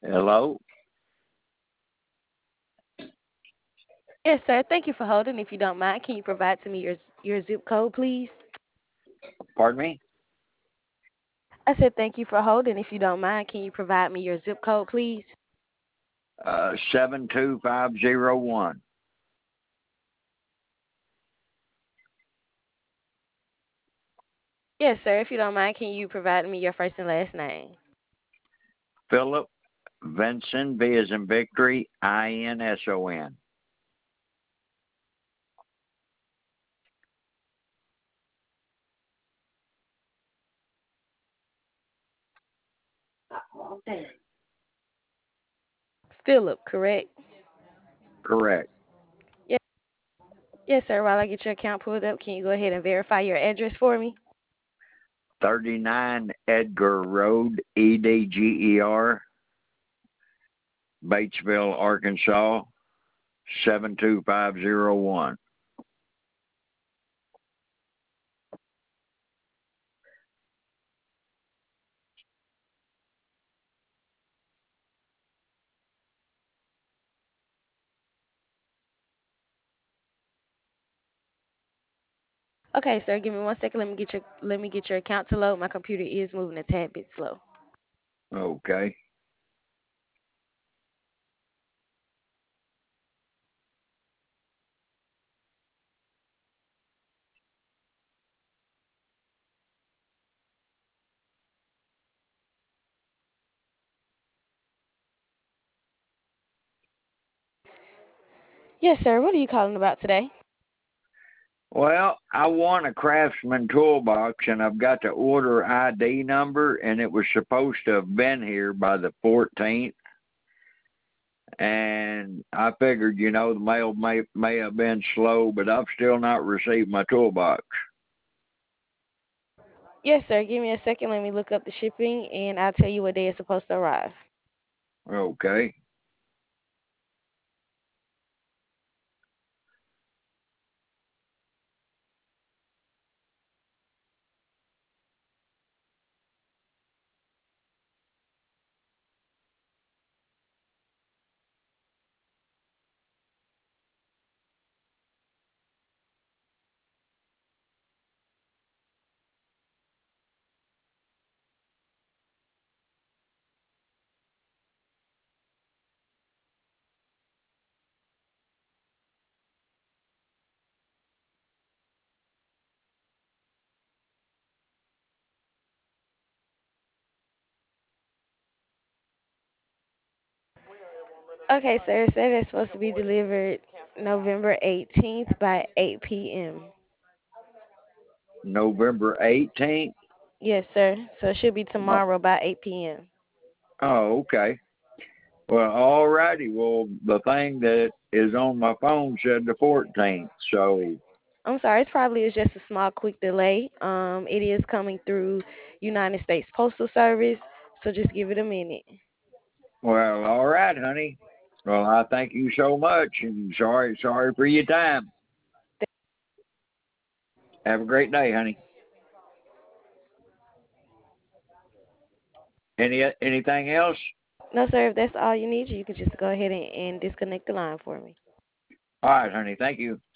Hello? Yes, sir. Thank you for holding. If you don't mind, can you provide to me your zip code, please? Pardon me? I said thank you for holding. If you don't mind, can you provide me your zip code, please? 72501. Yes, sir. If you don't mind, can you provide me your first and last name? Philip Vinson, V as in Victory, Inson. Philip, correct? Correct. Yes, yes, sir. While I get your account pulled up, can you go ahead and verify your address for me? 39 Edgar Road, Edger, Batesville, Arkansas, 72501. Okay, sir. Give me 1 second. Let me get your account to load. My computer is moving a tad bit slow. Okay. Yes, sir. What are you calling about today? Well, I won a Craftsman toolbox and I've got the order ID number and it was supposed to have been here by the 14th. And I figured, the mail may have been slow, but I've still not received my toolbox. Yes, sir. Give me a second. Let me look up the shipping, and I'll tell you what day it's supposed to arrive. Okay. Okay, sir. It said it's supposed to be delivered November 18th by 8 p.m. November 18th. Yes, sir. So it should be Oh, tomorrow by 8 p.m. oh, okay. Well, all righty. Well, the thing that is on my phone said the 14th. So, I'm sorry. It's probably is just a small, quick delay. It is coming through United States Postal Service, so just give it a minute. well, all right, honey. Well, I thank you so much, and sorry for your time. Have a great day, honey. Anything else? No, sir. If that's all you need, you can just go ahead and disconnect the line for me. All right, honey. Thank you.